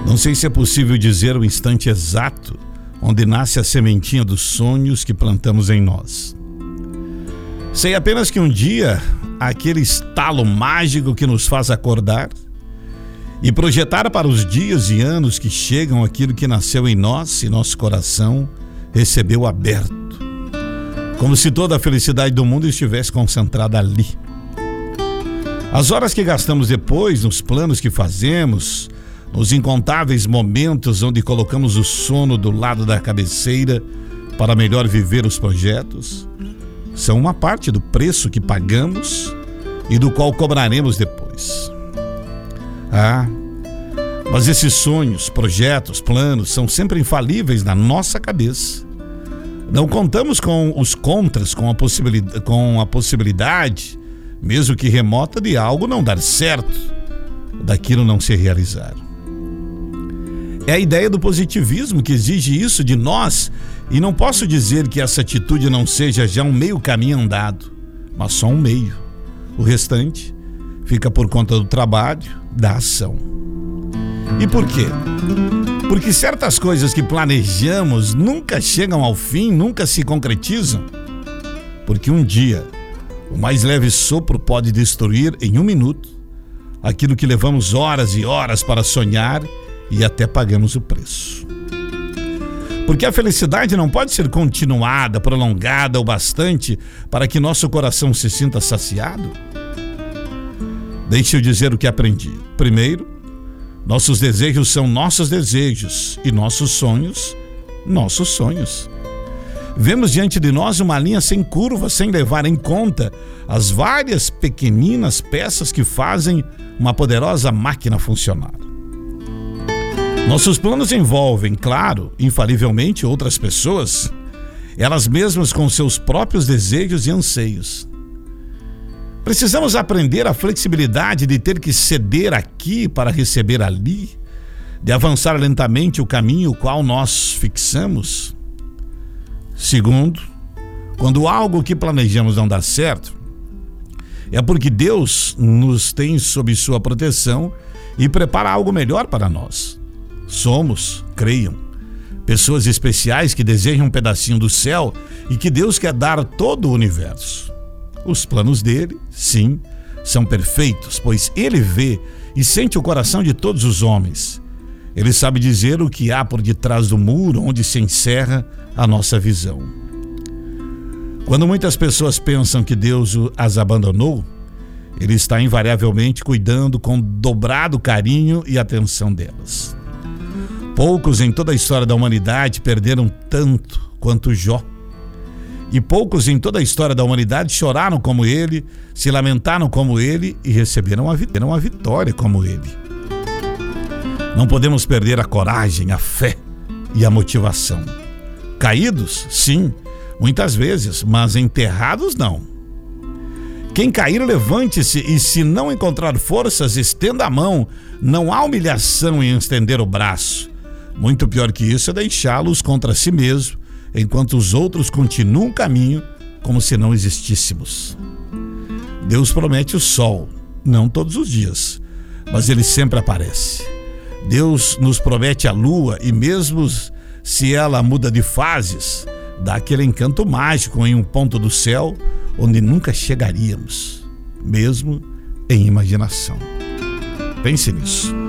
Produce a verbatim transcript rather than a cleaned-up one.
Não sei se é possível dizer o instante exato onde nasce a sementinha dos sonhos que plantamos em nós. Sei apenas que um dia, aquele estalo mágico que nos faz acordar e projetar para os dias e anos que chegam aquilo que nasceu em nós e nosso coração recebeu aberto, como se toda a felicidade do mundo estivesse concentrada ali. As horas que gastamos depois, nos planos que fazemos, nos incontáveis momentos onde colocamos o sono do lado da cabeceira para melhor viver os projetos, são uma parte do preço que pagamos e do qual cobraremos depois. Ah, mas esses sonhos, projetos, planos são sempre infalíveis na nossa cabeça. Não contamos com os contras, com a possibilidade, com a possibilidade, mesmo que remota, de algo não dar certo, daquilo não se realizar. É a ideia do positivismo que exige isso de nós, e não posso dizer que essa atitude não seja já um meio caminho andado, mas só um meio. O restante fica por conta do trabalho, da ação. E por quê? Porque certas coisas que planejamos nunca chegam ao fim, nunca se concretizam. Porque um dia, o mais leve sopro pode destruir em um minuto aquilo que levamos horas e horas para sonhar e até pagamos o preço. Porque a felicidade não pode ser continuada, prolongada o bastante para que nosso coração se sinta saciado. Deixe eu dizer o que aprendi. Primeiro, nossos desejos são nossos desejos e nossos sonhos, nossos sonhos. Vemos diante de nós uma linha sem curva, sem levar em conta as várias pequeninas peças que fazem uma poderosa máquina funcionar. Nossos planos envolvem, claro, infalivelmente outras pessoas, elas mesmas com seus próprios desejos e anseios. Precisamos aprender a flexibilidade de ter que ceder aqui para receber ali, de avançar lentamente o caminho o qual nós fixamos. Segundo, quando algo que planejamos não dá certo, é porque Deus nos tem sob sua proteção e prepara algo melhor para nós. Somos, creiam, pessoas especiais que desejam um pedacinho do céu e que Deus quer dar todo o universo. Os planos dele, sim, são perfeitos, pois ele vê e sente o coração de todos os homens. Ele sabe dizer o que há por detrás do muro onde se encerra a nossa visão. Quando muitas pessoas pensam que Deus as abandonou, ele está invariavelmente cuidando com dobrado carinho e atenção delas. Poucos em toda a história da humanidade perderam tanto quanto Jó. E poucos em toda a história da humanidade choraram como ele, se lamentaram como ele e receberam a vitória como ele. Não podemos perder a coragem, a fé e a motivação. Caídos, sim, muitas vezes, mas enterrados não. Quem cair, levante-se e, se não encontrar forças, estenda a mão. Não há humilhação em estender o braço. Muito pior que isso é deixá-los contra si mesmo, enquanto os outros continuam o caminho como se não existíssemos. Deus promete o sol, não todos os dias, mas ele sempre aparece. Deus nos promete a lua e mesmo se ela muda de fases, dá aquele encanto mágico em um ponto do céu onde nunca chegaríamos, mesmo em imaginação. Pense nisso.